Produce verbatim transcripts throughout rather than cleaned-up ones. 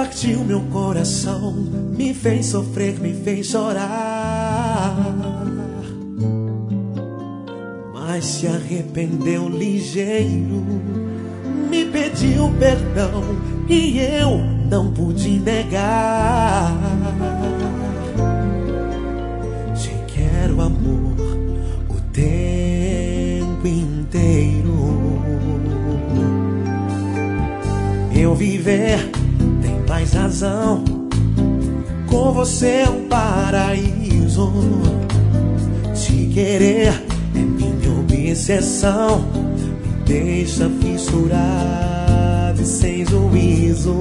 partiu meu coração, me fez sofrer, me fez chorar, mas se arrependeu ligeiro, me pediu perdão e eu não pude negar. Te quero, amor, o tempo inteiro. Eu viver tem mais razão, com você é um paraíso. Te querer é minha obsessão, me deixa fissurado e sem juízo.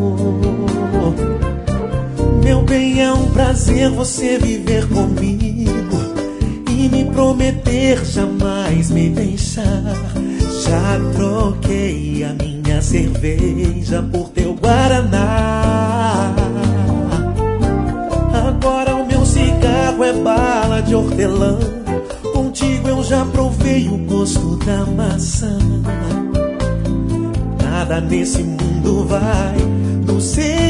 Meu bem, é um prazer você viver comigo e me prometer jamais me deixar. Já troquei a minha cerveja por teu guaraná. Agora o meu cigarro é bala de hortelã. Contigo eu já provei o gosto da maçã. Nada nesse mundo vai nos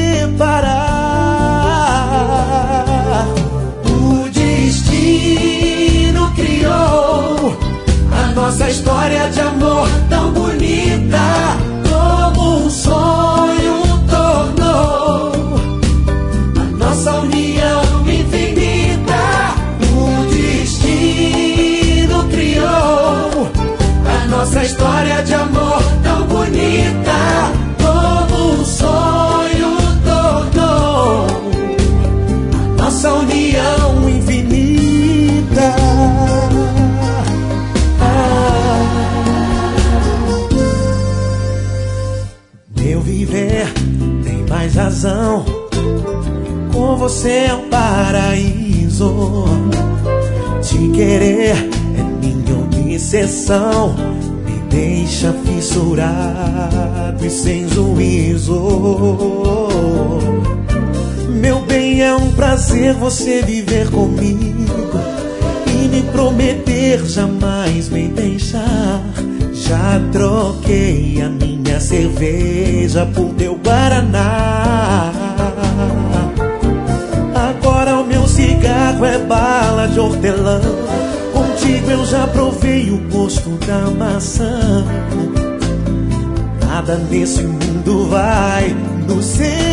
separar. O destino criou a nossa história de amor tão bonita, como um sonho tornou a nossa união infinita. O destino criou a nossa história de amor tão bonita, como um sonho tornou a nossa união infinita. Meu viver tem mais razão, com você é um paraíso. Te querer é minha obsessão, me deixa fissurado e sem juízo. Meu bem, é um prazer você viver comigo e me prometer jamais me deixar. Já troquei a minha cerveja por teu guaraná. Agora o meu cigarro é bala de hortelã. Contigo eu já provei o gosto da maçã. Nada nesse mundo vai nos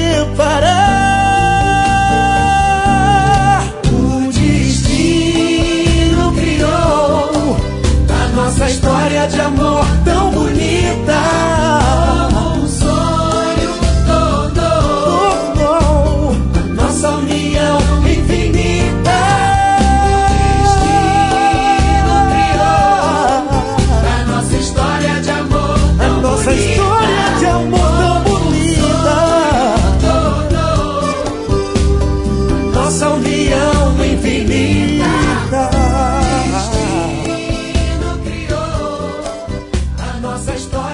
separar. O destino criou a nossa história de amor tão bonita, como um sonho tornou a nossa união infinita. O destino criou a nossa história de amor tão bonita, a nossa história de amor tão bonita, nossa união infinita. Nossa história.